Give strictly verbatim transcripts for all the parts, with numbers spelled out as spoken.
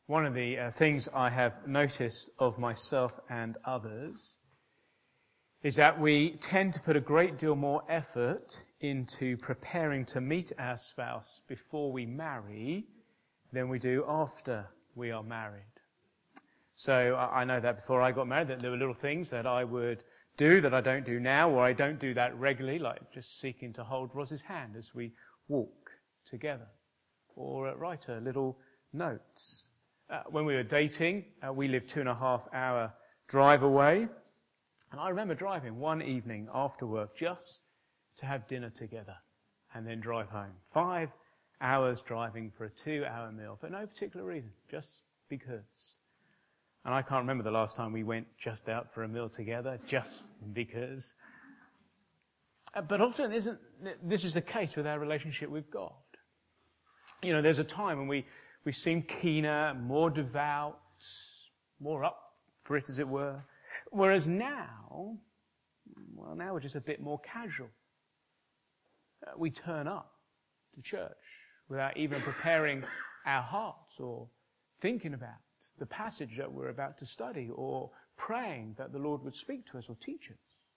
One of the uh, things I have noticed of myself and others is that we tend to put a great deal more effort into preparing to meet our spouse before we marry than we do after we are married. So I know that before I got married that there were little things that I would do that I don't do now, or I don't do that regularly, like just seeking to hold Roz's hand as we walk together, or uh, write her little notes. Uh, when we were dating, uh, we lived two and a half hour drive away. And I remember driving one evening after work just to have dinner together and then drive home. Five hours driving for a two-hour meal for no particular reason, just because. And I can't remember the last time we went just out for a meal together, just because. Uh, but often isn't this is the case with our relationship with God. You know, there's a time when we, we seem keener, more devout, more up for it, as it were. Whereas now, well, now we're just a bit more casual. Uh, we turn up to church without even preparing our hearts or thinking about the passage that we're about to study or praying that the Lord would speak to us or teach us.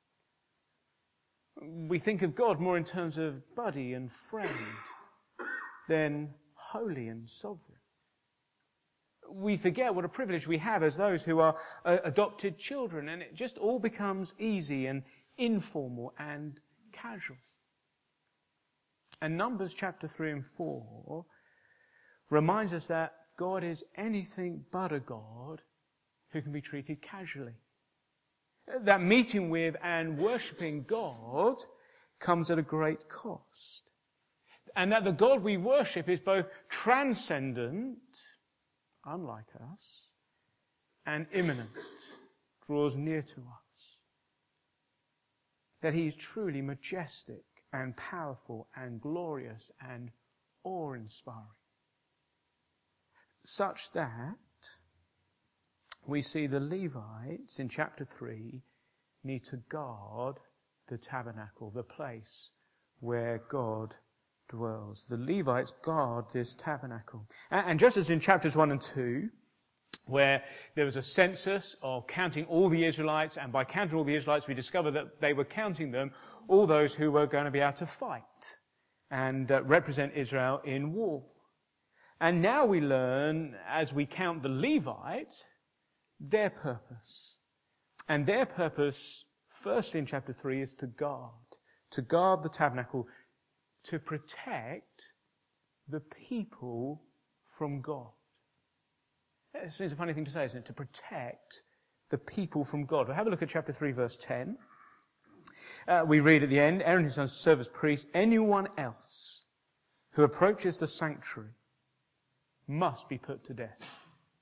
We think of God more in terms of buddy and friend than holy and sovereign. We forget what a privilege we have as those who are uh, adopted children, and it just all becomes easy and informal and casual. And Numbers chapter three and four reminds us that God is anything but a God who can be treated casually. That meeting with and worshipping God comes at a great cost. And that the God we worship is both transcendent, unlike us, and immanent, draws near to us. That he is truly majestic and powerful and glorious and awe-inspiring. Such that we see the Levites in chapter three need to guard the tabernacle, the place where God dwells. The Levites guard this tabernacle. And just as in chapters one and two, where there was a census of counting all the Israelites, and by counting all the Israelites we discovered that they were counting them, all those who were going to be able to fight and uh, represent Israel in war. And now we learn, as we count the Levites, their purpose. And their purpose, firstly in chapter three, is to guard. To guard the tabernacle, to protect the people from God. It seems a funny thing to say, isn't it? To protect the people from God. Well, have a look at chapter three, verse ten. Uh, we read at the end, Aaron and his sons serve as priests. Anyone else who approaches the sanctuary must be put to death.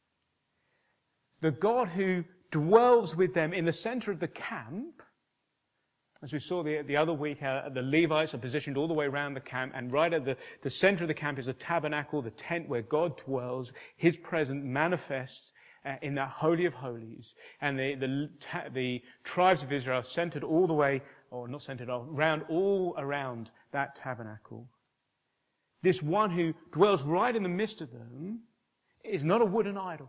The God who dwells with them in the center of the camp, as we saw the, the other week, uh, the Levites are positioned all the way around the camp, and right at the, the center of the camp is a tabernacle, the tent where God dwells, his presence manifests uh, in that Holy of Holies. And the, the, ta- the tribes of Israel centered all the way, or not centered, around, all around that tabernacle. This one who dwells right in the midst of them is not a wooden idol,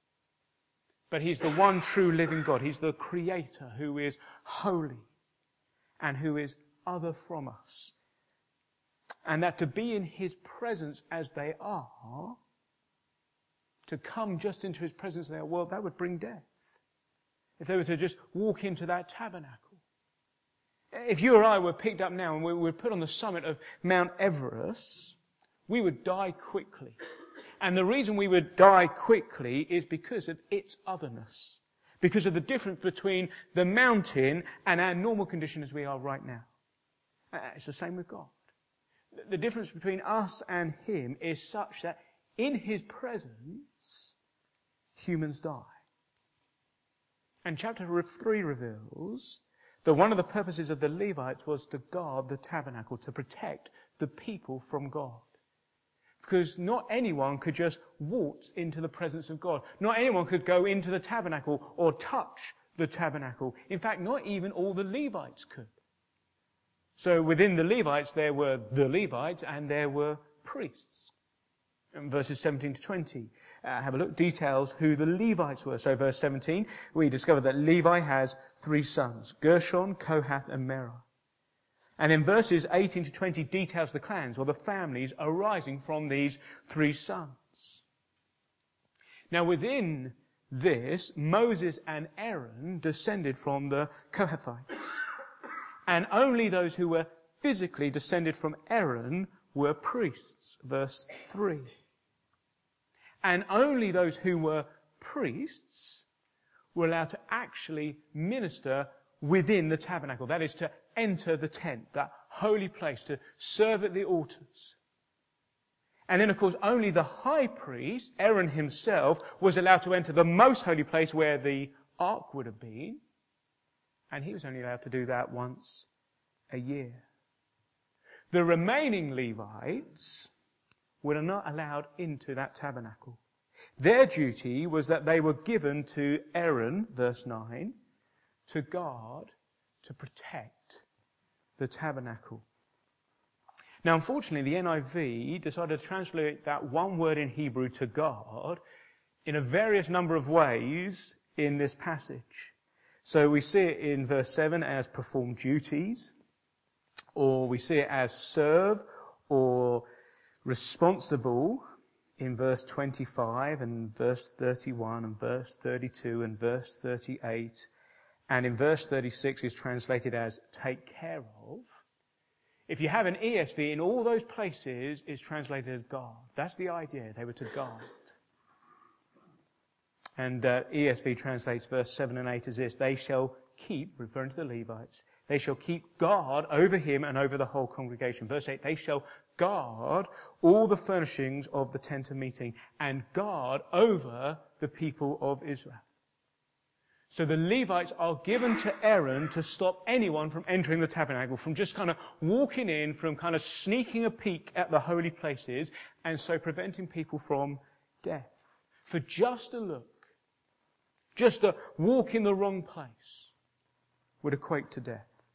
but he's the one true living God. He's the Creator who is holy and who is other from us. And that to be in his presence as they are, to come just into his presence there, well, that would bring death. If they were to just walk into that tabernacle. If you or I were picked up now and we were put on the summit of Mount Everest, we would die quickly. And the reason we would die quickly is because of its otherness. Because of the difference between the mountain and our normal condition as we are right now. It's the same with God. The difference between us and him is such that in his presence, humans die. And chapter three reveals that one of the purposes of the Levites was to guard the tabernacle, to protect the people from God. Because not anyone could just waltz into the presence of God. Not anyone could go into the tabernacle or touch the tabernacle. In fact, not even all the Levites could. So within the Levites, there were the Levites and there were priests. verses seventeen to twenty. Uh, have a look, details who the Levites were. So verse seventeen, we discover that Levi has three sons, Gershon, Kohath, and Merari. And in verses eighteen to twenty details the clans or the families arising from these three sons. Now within this, Moses and Aaron descended from the Kohathites. And only those who were physically descended from Aaron were priests. Verse three. And only those who were priests were allowed to actually minister within the tabernacle. That is, to enter the tent, that holy place, to serve at the altars. And then, of course, only the high priest, Aaron himself, was allowed to enter the most holy place where the ark would have been. And he was only allowed to do that once a year. The remaining Levites were not allowed into that tabernacle. Their duty was that they were given to Aaron, verse nine, to guard, to protect the tabernacle. Now, unfortunately, the N I V decided to translate that one word in Hebrew, to guard, in a various number of ways in this passage. So we see it in verse seven as perform duties, or we see it as serve or responsible in verse twenty-five and verse thirty-one and verse thirty-two and verse thirty-eight. And in verse thirty-six is translated as take care of. If you have an E S V, in all those places it's translated as guard. That's the idea. They were to guard. And uh, E S V translates verse seven and eight as this: they shall keep, referring to the Levites, they shall keep guard over him and over the whole congregation. Verse eight, they shall guard all the furnishings of the tent of meeting and guard over the people of Israel. So the Levites are given to Aaron to stop anyone from entering the tabernacle, from just kind of walking in, from kind of sneaking a peek at the holy places, and so preventing people from death. For just a look, just a walk in the wrong place would equate to death.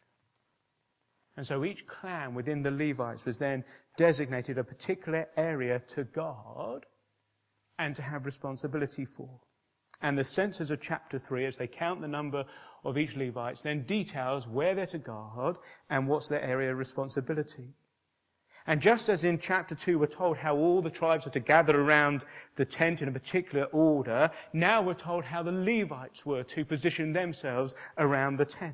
And so each clan within the Levites was then designated a particular area to guard and to have responsibility for. And the censors of chapter three, as they count the number of each Levites, then details where they're to guard and what's their area of responsibility. And just as in chapter two we're told how all the tribes are to gather around the tent in a particular order, now we're told how the Levites were to position themselves around the tent.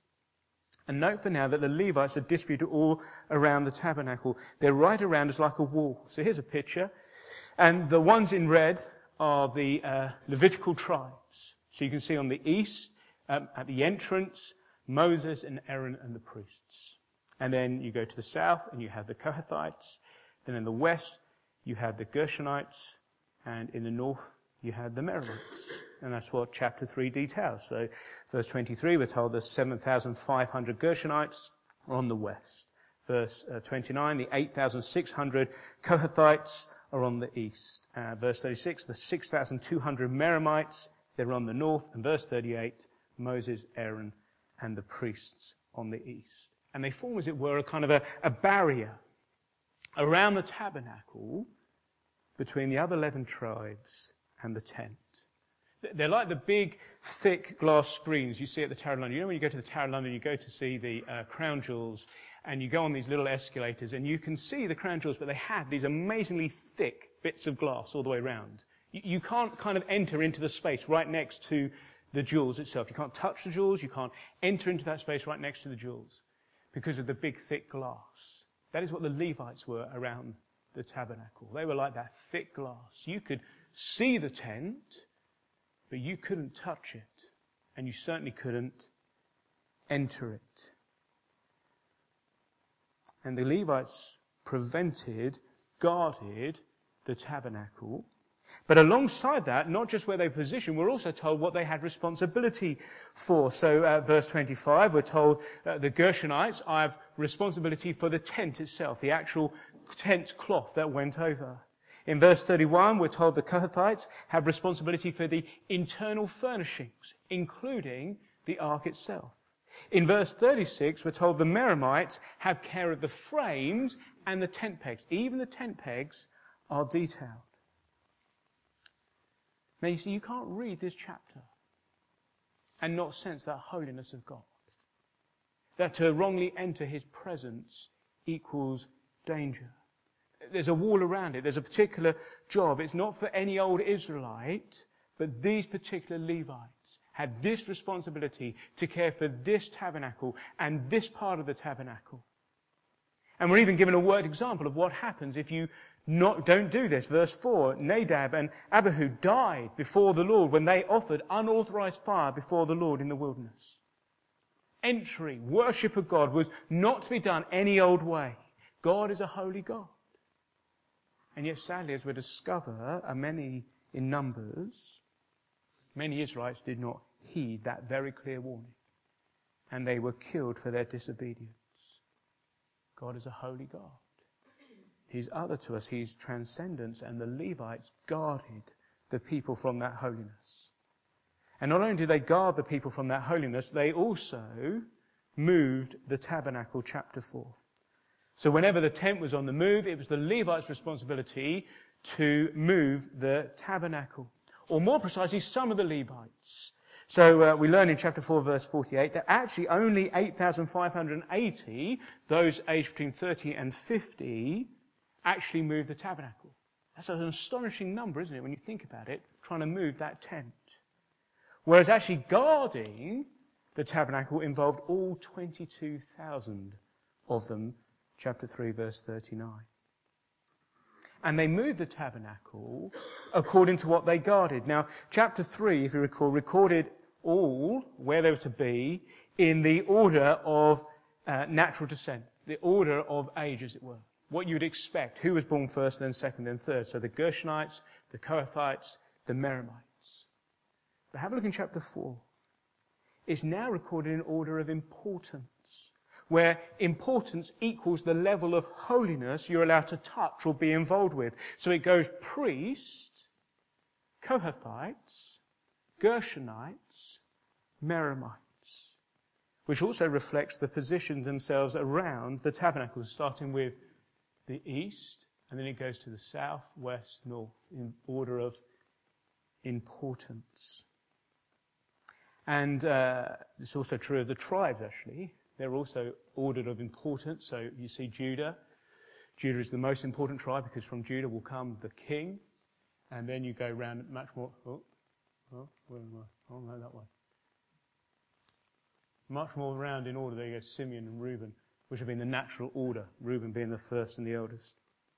And note for now that the Levites are distributed all around the tabernacle. They're right around us like a wall. So here's a picture. And the ones in red are the uh, Levitical tribes. So you can see on the east, um, at the entrance, Moses and Aaron and the priests. And then you go to the south and you have the Kohathites. Then in the west, you have the Gershonites. And in the north, you have the Merarites. And that's what chapter three details. So verse twenty-three, we're told the seven thousand five hundred Gershonites are on the west. Verse uh, twenty-nine, the eight thousand six hundred Kohathites are on the east. Uh, verse thirty-six, the six thousand two hundred Merarites, they're on the north. And verse thirty-eight, Moses, Aaron, and the priests on the east. And they form, as it were, a kind of a, a barrier around the tabernacle between the other eleven tribes and the tent. They're like the big, thick glass screens you see at the Tower of London. You know when you go to the Tower of London, you go to see the uh, crown jewels, and you go on these little escalators, and you can see the crown jewels, but they have these amazingly thick bits of glass all the way around. You, you can't kind of enter into the space right next to the jewels itself. You can't touch the jewels. You can't enter into that space right next to the jewels because of the big, thick glass. That is what the Levites were around the tabernacle. They were like that thick glass. You could see the tent, but you couldn't touch it, and you certainly couldn't enter it. And the Levites prevented, guarded the tabernacle. But alongside that, not just where they positioned, we're also told what they had responsibility for. So uh, verse twenty-five, we're told uh, the Gershonites have responsibility for the tent itself, the actual tent cloth that went over. In verse thirty-one, we're told the Kohathites have responsibility for the internal furnishings, including the ark itself. In verse thirty-six, we're told the Merarites have care of the frames and the tent pegs. Even the tent pegs are detailed. Now you see, you can't read this chapter and not sense that holiness of God. That to wrongly enter his presence equals danger. There's a wall around it. There's a particular job. It's not for any old Israelite, but these particular Levites had this responsibility to care for this tabernacle and this part of the tabernacle. And we're even given a word example of what happens if you not, don't do this. Verse four, Nadab and Abihu died before the Lord when they offered unauthorized fire before the Lord in the wilderness. Entry, worship of God was not to be done any old way. God is a holy God. And yet sadly, as we discover, are many in numbers, many Israelites did not heed that very clear warning. And they were killed for their disobedience. God is a holy God. He's other to us. He's transcendent. And the Levites guarded the people from that holiness. And not only did they guard the people from that holiness, they also moved the tabernacle, chapter four. So whenever the tent was on the move, it was the Levites' responsibility to move the tabernacle. Or more precisely, some of the Levites. So uh, we learn in chapter four, verse forty-eight, that actually only eight thousand five hundred eighty, those aged between thirty and fifty, actually moved the tabernacle. That's an astonishing number, isn't it, when you think about it, trying to move that tent. Whereas actually guarding the tabernacle involved all twenty-two thousand of them, chapter three, verse thirty-nine. And they moved the tabernacle according to what they guarded. Now, chapter three, if you recall, recorded all where they were to be in the order of uh, natural descent, the order of age, as it were. What you would expect, who was born first, then second, then third. So the Gershonites, the Kohathites, the Merarites. But have a look in chapter four. It's now recorded in order of importance, where importance equals the level of holiness you're allowed to touch or be involved with. So it goes priest, Kohathites, Gershonites, Merarites, which also reflects the positions themselves around the tabernacle, starting with the east, and then it goes to the south, west, north, in order of importance. And uh, it's also true of the tribes, actually. They're also ordered of importance. So you see Judah. Judah is the most important tribe because from Judah will come the king. And then you go round much more... Oh, oh where am I? Oh, no, that way. Much more round in order. There you go, Simeon and Reuben, which have been the natural order, Reuben being the first and the eldest.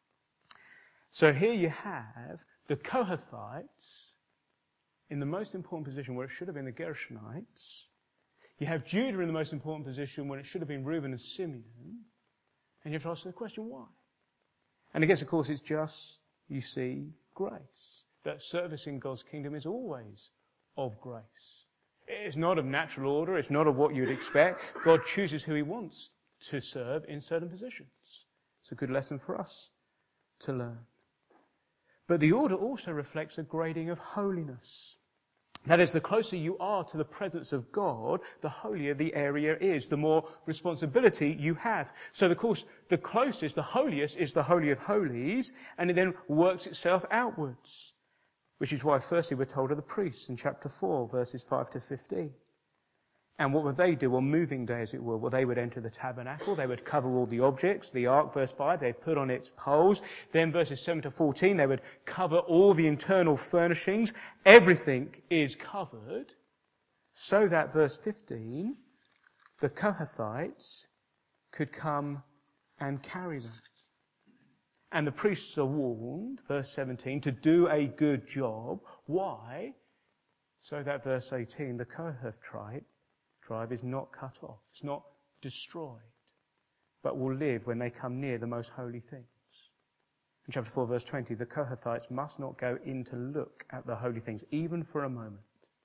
So here you have the Kohathites in the most important position where it should have been the Gershonites. You have Judah in the most important position when it should have been Reuben and Simeon. And you have to ask the question, why? And I guess, of course, it's just, you see, grace. That service in God's kingdom is always of grace. It's not of natural order. It's not of what you'd expect. God chooses who he wants to serve in certain positions. It's a good lesson for us to learn. But the order also reflects a grading of holiness. That is, the closer you are to the presence of God, the holier the area is, the more responsibility you have. So, of course, the closest, the holiest, is the Holy of Holies, and it then works itself outwards. Which is why, firstly, we're told of the priests in chapter four, verses five to fifteen. And what would they do on moving day, as it were? Well, they would enter the tabernacle. They would cover all the objects. The ark, verse five, they'd put on its poles. Then verses seven to fourteen, they would cover all the internal furnishings. Everything is covered so that, verse fifteen, the Kohathites could come and carry them. And the priests are warned, verse seventeen, to do a good job. Why? So that, verse eighteen, the Kohath tribe, tribe is not cut off. It's not destroyed, but will live when they come near the most holy things. In chapter four, verse twenty, the Kohathites must not go in to look at the holy things, even for a moment,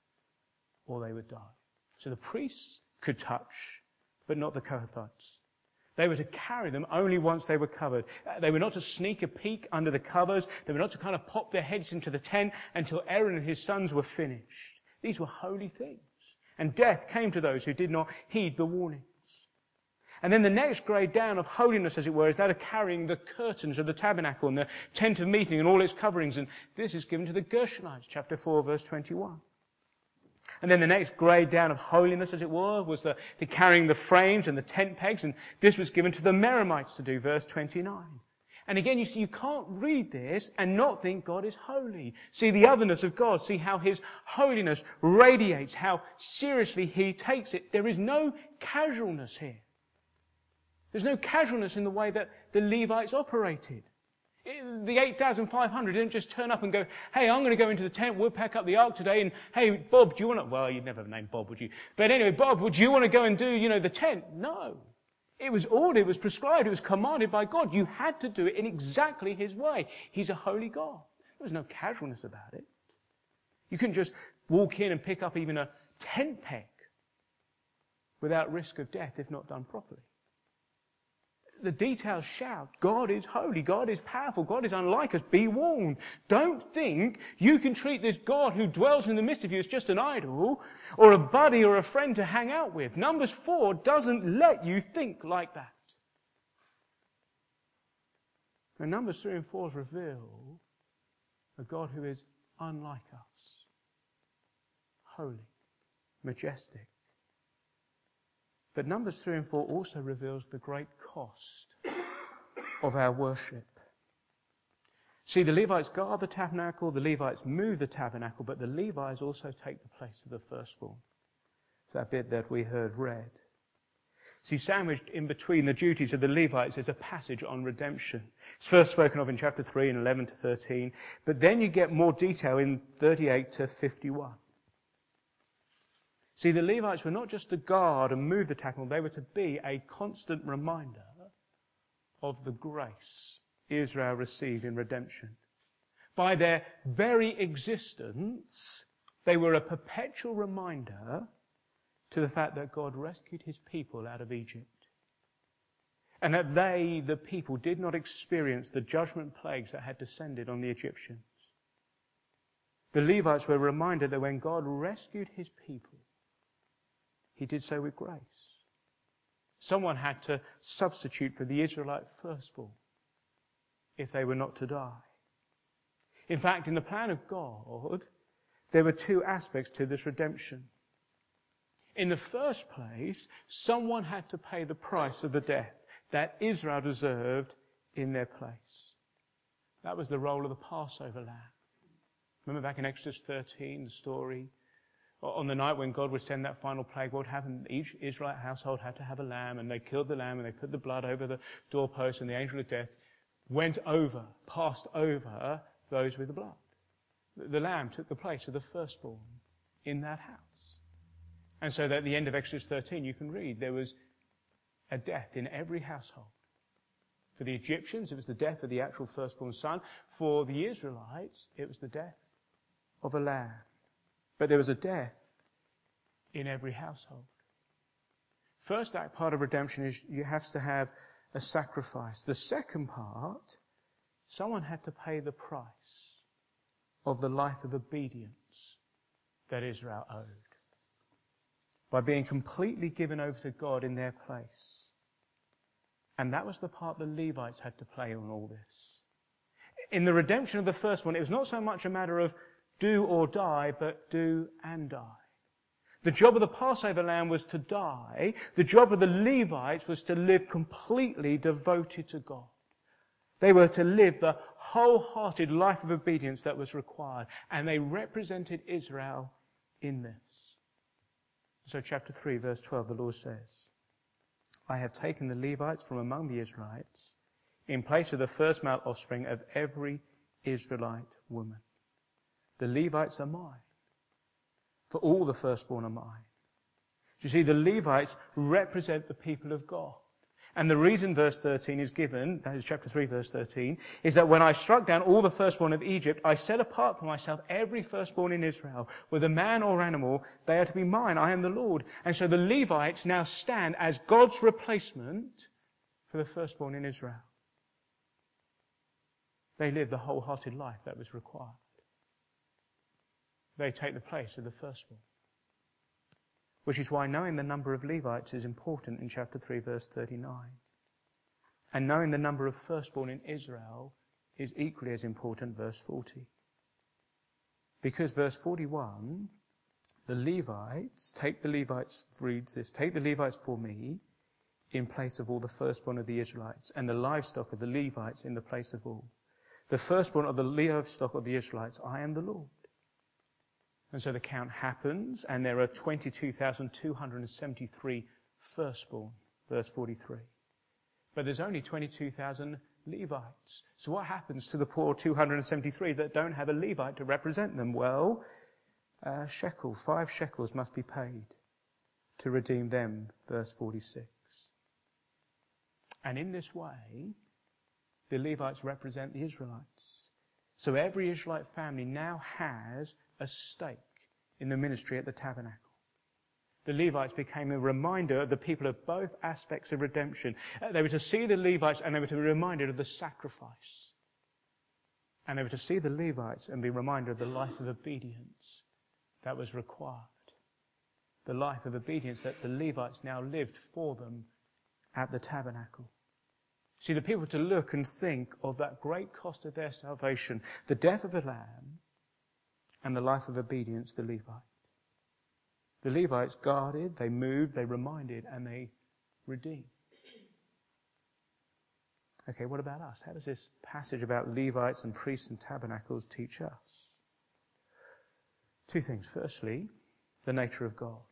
or they would die. So the priests could touch, but not the Kohathites. They were to carry them only once they were covered. They were not to sneak a peek under the covers. They were not to kind of pop their heads into the tent until Aaron and his sons were finished. These were holy things. And death came to those who did not heed the warnings. And then the next grade down of holiness, as it were, is that of carrying the curtains of the tabernacle and the tent of meeting and all its coverings. And this is given to the Gershonites, chapter four, verse twenty-one. And then the next grade down of holiness, as it were, was the, the carrying the frames and the tent pegs. And this was given to the Merarites to do, verse twenty-nine. And again, you see, you can't read this and not think God is holy. See the otherness of God. See how his holiness radiates, how seriously he takes it. There is no casualness here. There's no casualness in the way that the Levites operated. The eight thousand five hundred didn't just turn up and go, hey, I'm going to go into the tent, we'll pack up the ark today, and hey, Bob, do you want to, well, you'd never have named Bob, would you? But anyway, Bob, would you want to go and do, you know, the tent? No. It was ordered, it was prescribed, it was commanded by God. You had to do it in exactly his way. He's a holy God. There was no casualness about it. You couldn't just walk in and pick up even a tent peg without risk of death if not done properly. The details shout, God is holy, God is powerful, God is unlike us. Be warned. Don't think you can treat this God who dwells in the midst of you as just an idol or a buddy or a friend to hang out with. Numbers four doesn't let you think like that. And Numbers three and four reveal a God who is unlike us. Holy, majestic. But Numbers three and four also reveals the great cost of our worship. See, the Levites guard the tabernacle, the Levites move the tabernacle, but the Levites also take the place of the firstborn. It's that bit that we heard read. See, sandwiched in between the duties of the Levites is a passage on redemption. It's first spoken of in chapter three and eleven to thirteen, but then you get more detail in thirty-eight to fifty-one. See, the Levites were not just to guard and move the tabernacle, they were to be a constant reminder of the grace Israel received in redemption. By their very existence, they were a perpetual reminder to the fact that God rescued his people out of Egypt. And that they, the people, did not experience the judgment plagues that had descended on the Egyptians. The Levites were reminded that when God rescued his people, he did so with grace. Someone had to substitute for the Israelite firstborn if they were not to die. In fact, in the plan of God, there were two aspects to this redemption. In the first place, someone had to pay the price of the death that Israel deserved in their place. That was the role of the Passover lamb. Remember back in Exodus thirteen, the story? On the night when God would send that final plague, what would happen? Each Israelite household had to have a lamb, and they killed the lamb, and they put the blood over the doorpost, and the angel of death went over, passed over those with the blood. The lamb took the place of the firstborn in that house. And so that at the end of Exodus thirteen, you can read, there was a death in every household. For the Egyptians, it was the death of the actual firstborn son. For the Israelites, it was the death of a lamb. But there was a death in every household. First act part of redemption is you have to have a sacrifice. The second part, someone had to pay the price of the life of obedience that Israel owed by being completely given over to God in their place. And that was the part the Levites had to play on all this. In the redemption of the first one, it was not so much a matter of do or die, but do and die. The job of the Passover lamb was to die. The job of the Levites was to live completely devoted to God. They were to live the wholehearted life of obedience that was required. And they represented Israel in this. So chapter three, verse twelve, the Lord says, I have taken the Levites from among the Israelites in place of the first male offspring of every Israelite woman. The Levites are mine, for all the firstborn are mine. You see, the Levites represent the people of God. And the reason verse thirteen is given, that is chapter three, verse thirteen, is that when I struck down all the firstborn of Egypt, I set apart for myself every firstborn in Israel, whether man or animal, they are to be mine. I am the Lord. And so the Levites now stand as God's replacement for the firstborn in Israel. They live the wholehearted life that was required. They take the place of the firstborn. which is why knowing the number of Levites is important in chapter three, verse thirty-nine. And knowing the number of firstborn in Israel is equally as important, verse forty. Because verse forty-one, the Levites, take the Levites, reads this, take the Levites for me in place of all the firstborn of the Israelites, and the livestock of the Levites in the place of all. The firstborn of the livestock of the Israelites, I am the Lord. And so the count happens, and there are twenty-two thousand two hundred seventy-three firstborn, verse forty-three. But there's only twenty-two thousand Levites. So what happens to the poor two hundred seventy-three that don't have a Levite to represent them? Well, a shekel, five shekels must be paid to redeem them, verse forty-six. And in this way, the Levites represent the Israelites. So every Israelite family now has a stake in the ministry at the tabernacle. The Levites became a reminder of the people of both aspects of redemption. They were to see the Levites and they were to be reminded of the sacrifice. And they were to see the Levites and be reminded of the life of obedience that was required. The life of obedience that the Levites now lived for them at the tabernacle. See, the people to look and think of that great cost of their salvation, the death of the Lamb, and the life of obedience, the Levite. The Levites guarded, they moved, they reminded, and they redeemed. Okay, what about us? How does this passage about Levites and priests and tabernacles teach us? Two things. Firstly, the nature of God.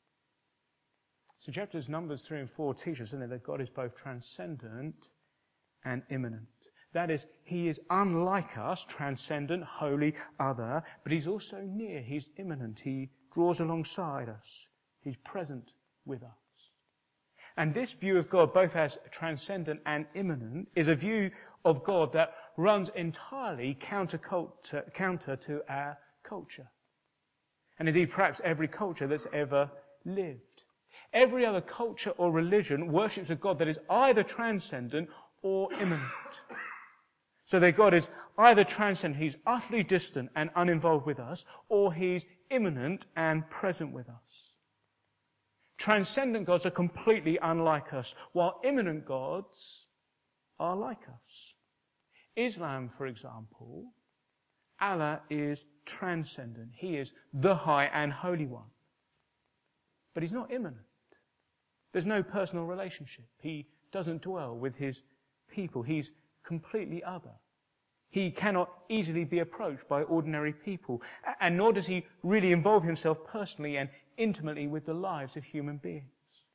So chapters Numbers three and four teach us, isn't it, that God is both transcendent and immanent. That is, he is unlike us, transcendent, holy, other, but he's also near, he's immanent, he draws alongside us, he's present with us. And this view of God, both as transcendent and immanent, is a view of God that runs entirely counter, counter to our culture. And indeed, perhaps every culture that's ever lived. Every other culture or religion worships a God that is either transcendent or immanent. So their God is either transcendent, he's utterly distant and uninvolved with us, or he's immanent and present with us. Transcendent gods are completely unlike us, while immanent gods are like us. Islam, for example, Allah is transcendent. He is the high and holy one. But he's not immanent. There's no personal relationship. He doesn't dwell with his people. He's completely other. He cannot easily be approached by ordinary people, and nor does he really involve himself personally and intimately with the lives of human beings.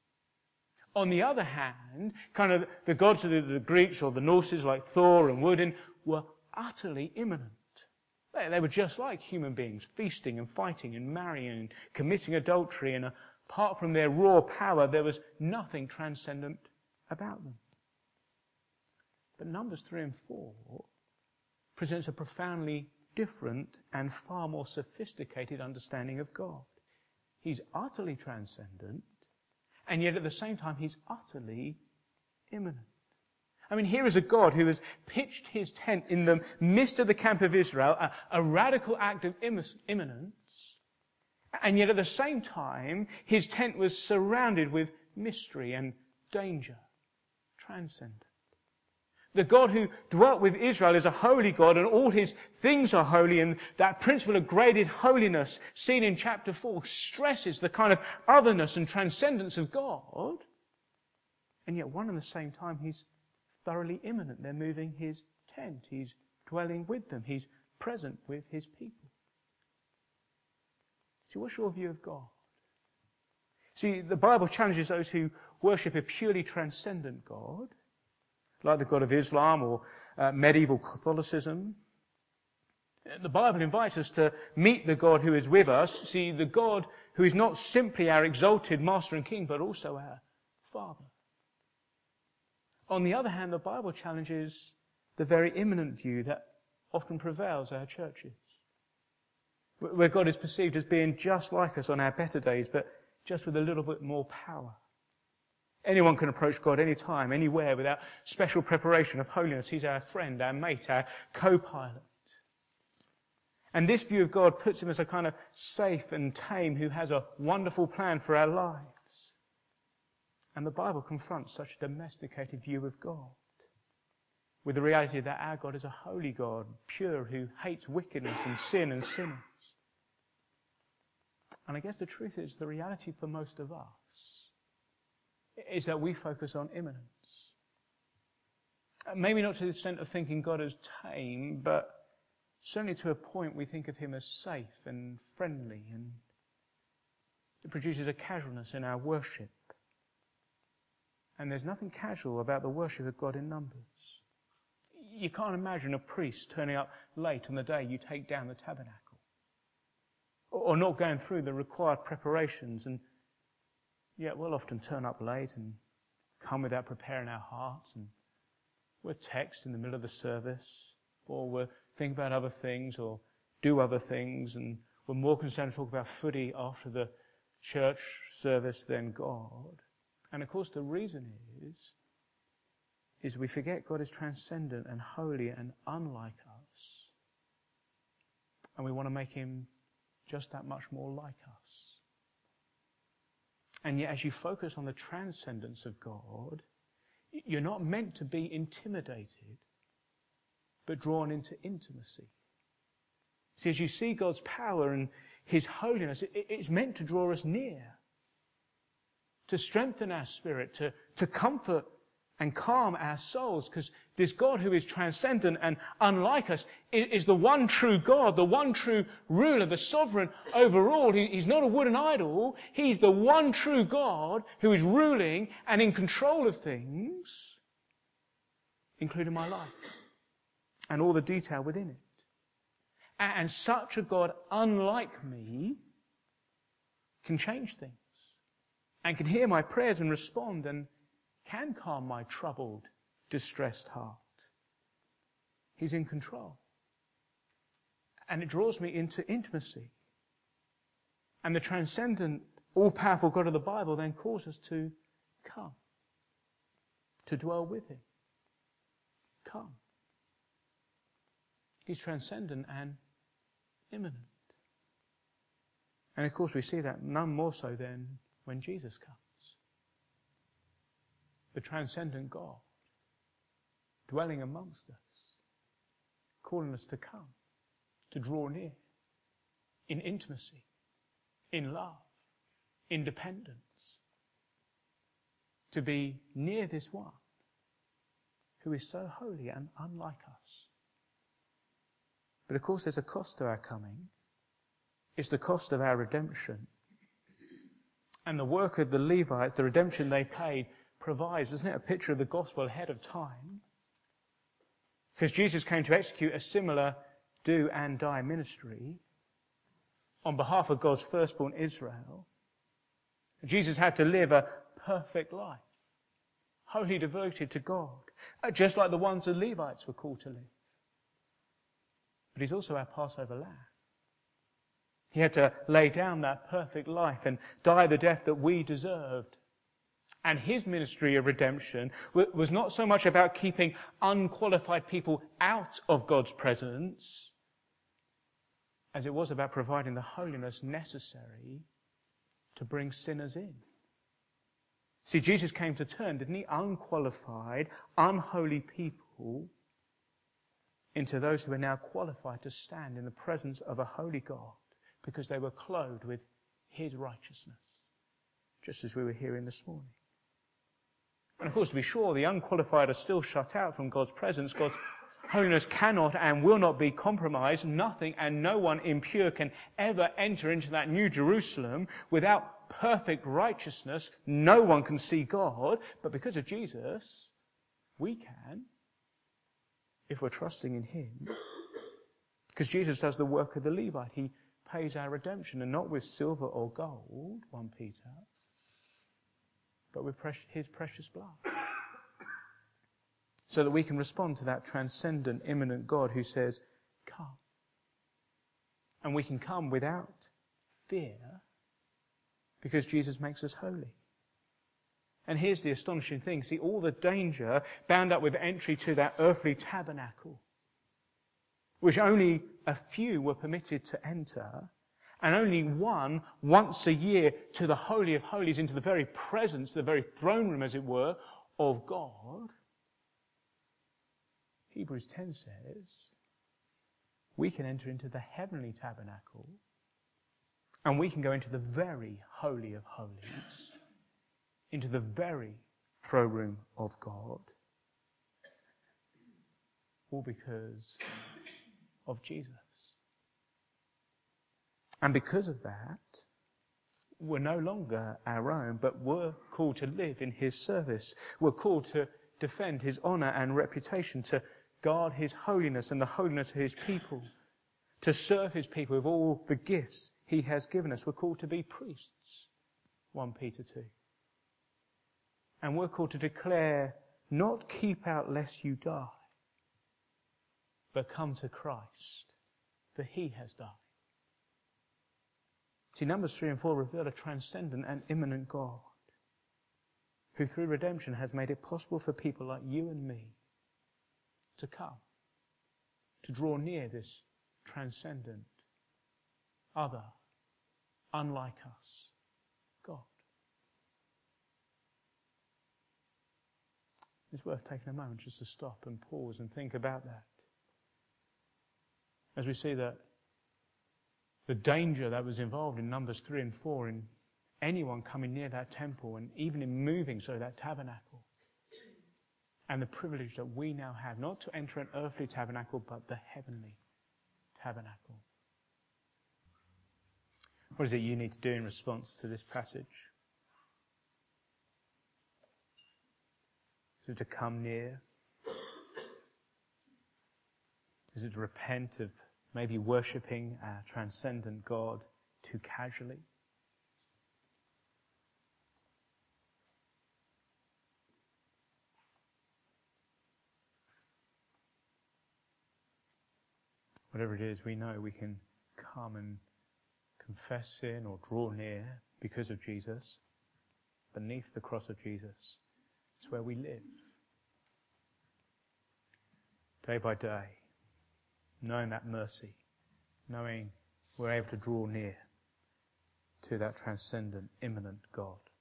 On the other hand, kind of the gods of the, the Greeks or the Norses like Thor and Woden were utterly immanent. They, they were just like human beings, feasting and fighting and marrying and committing adultery, and apart from their raw power, there was nothing transcendent about them. But Numbers three and four presents a profoundly different and far more sophisticated understanding of God. He's utterly transcendent, and yet at the same time he's utterly immanent. I mean, here is a God who has pitched his tent in the midst of the camp of Israel, a, a radical act of immanence, and yet at the same time his tent was surrounded with mystery and danger, transcendent. The God who dwelt with Israel is a holy God, and all his things are holy, and that principle of graded holiness seen in chapter four stresses the kind of otherness and transcendence of God. And yet one and the same time he's thoroughly immanent. They're moving his tent. He's dwelling with them. He's present with his people. See, what's your view of God? See, the Bible challenges those who worship a purely transcendent God, like the God of Islam or uh, medieval Catholicism. The Bible invites us to meet the God who is with us, see, the God who is not simply our exalted Master and King, but also our Father. On the other hand, the Bible challenges the very immanent view that often prevails our churches, where God is perceived as being just like us on our better days, but just with a little bit more power. Anyone can approach God any time, anywhere, without special preparation of holiness. He's our friend, our mate, our co-pilot. And this view of God puts him as a kind of safe and tame who has a wonderful plan for our lives. And the Bible confronts such a domesticated view of God with the reality that our God is a holy God, pure, who hates wickedness and sin and sinners. And I guess the truth is, the reality for most of us is that we focus on immanence. Maybe not to the extent of thinking God as tame, but certainly to a point we think of him as safe and friendly, and it produces a casualness in our worship. And there's nothing casual about the worship of God in numbers. You can't imagine a priest turning up late on the day you take down the tabernacle, or not going through the required preparations, and yet we'll often turn up late and come without preparing our hearts, and we'll text in the middle of the service, or we'll think about other things, or do other things, and we're more concerned to talk about footy after the church service than God. And of course the reason is, is we forget God is transcendent and holy and unlike us. And we want to make him just that much more like us. And yet as you focus on the transcendence of God, you're not meant to be intimidated, but drawn into intimacy. See, as you see God's power and his holiness, it's meant to draw us near, to strengthen our spirit, to, to comfort and calm our souls, because this God who is transcendent and unlike us is the one true God, the one true ruler, the sovereign over all. He's not a wooden idol. He's the one true God who is ruling and in control of things, including my life and all the detail within it. And such a God, unlike me, can change things and can hear my prayers and respond and can calm my troubled, distressed heart. He's in control. And it draws me into intimacy. And the transcendent, all-powerful God of the Bible then calls us to come, to dwell with him. Come. He's transcendent and immanent. And of course we see that none more so than when Jesus comes. The transcendent God dwelling amongst us, calling us to come, to draw near in intimacy, in love, in dependence, to be near this one who is so holy and unlike us. But of course there's a cost to our coming. It's the cost of our redemption. And the work of the Levites, the redemption they paid, provides, isn't it, a picture of the gospel ahead of time? Because Jesus came to execute a similar do and die ministry on behalf of God's firstborn Israel. Jesus had to live a perfect life, wholly devoted to God, just like the ones the Levites were called to live. But he's also our Passover lamb. He had to lay down that perfect life and die the death that we deserved. And his ministry of redemption was not so much about keeping unqualified people out of God's presence as it was about providing the holiness necessary to bring sinners in. See, Jesus came to turn, didn't he, unqualified, unholy people into those who are now qualified to stand in the presence of a holy God because they were clothed with his righteousness, just as we were hearing this morning. And of course, to be sure, the unqualified are still shut out from God's presence. God's holiness cannot and will not be compromised. Nothing and no one impure can ever enter into that new Jerusalem without perfect righteousness. No one can see God. But because of Jesus, we can, if we're trusting in him. Because Jesus does the work of the Levite. He pays our redemption, and not with silver or gold, First Peter, but with his precious blood. So that we can respond to that transcendent, immanent God who says, come. And we can come without fear because Jesus makes us holy. And here's the astonishing thing. See, all the danger bound up with entry to that earthly tabernacle which only a few were permitted to enter, and only one once a year to the Holy of Holies, into the very presence, the very throne room, as it were, of God. Hebrews ten says we can enter into the heavenly tabernacle, and we can go into the very Holy of Holies, into the very throne room of God, all because of Jesus. And because of that, we're no longer our own, but we're called to live in his service. We're called to defend his honour and reputation, to guard his holiness and the holiness of his people, to serve his people with all the gifts he has given us. We're called to be priests, First Peter two. And we're called to declare, not keep out lest you die, but come to Christ, for he has died. See, Numbers three and four reveal a transcendent and immanent God, who through redemption has made it possible for people like you and me to come, to draw near this transcendent, other, unlike us God. It's worth taking a moment just to stop and pause and think about that. As we see that the danger that was involved in Numbers three and four in anyone coming near that temple, and even in moving so that tabernacle, and the privilege that we now have, not to enter an earthly tabernacle, but the heavenly tabernacle. What is it you need to do in response to this passage? Is it to come near? Is it to repent of maybe worshipping our transcendent God too casually? Whatever it is, we know we can come and confess sin or draw near because of Jesus. Beneath the cross of Jesus, it's where we live. Day by day, knowing that mercy, knowing we're able to draw near to that transcendent, immanent God.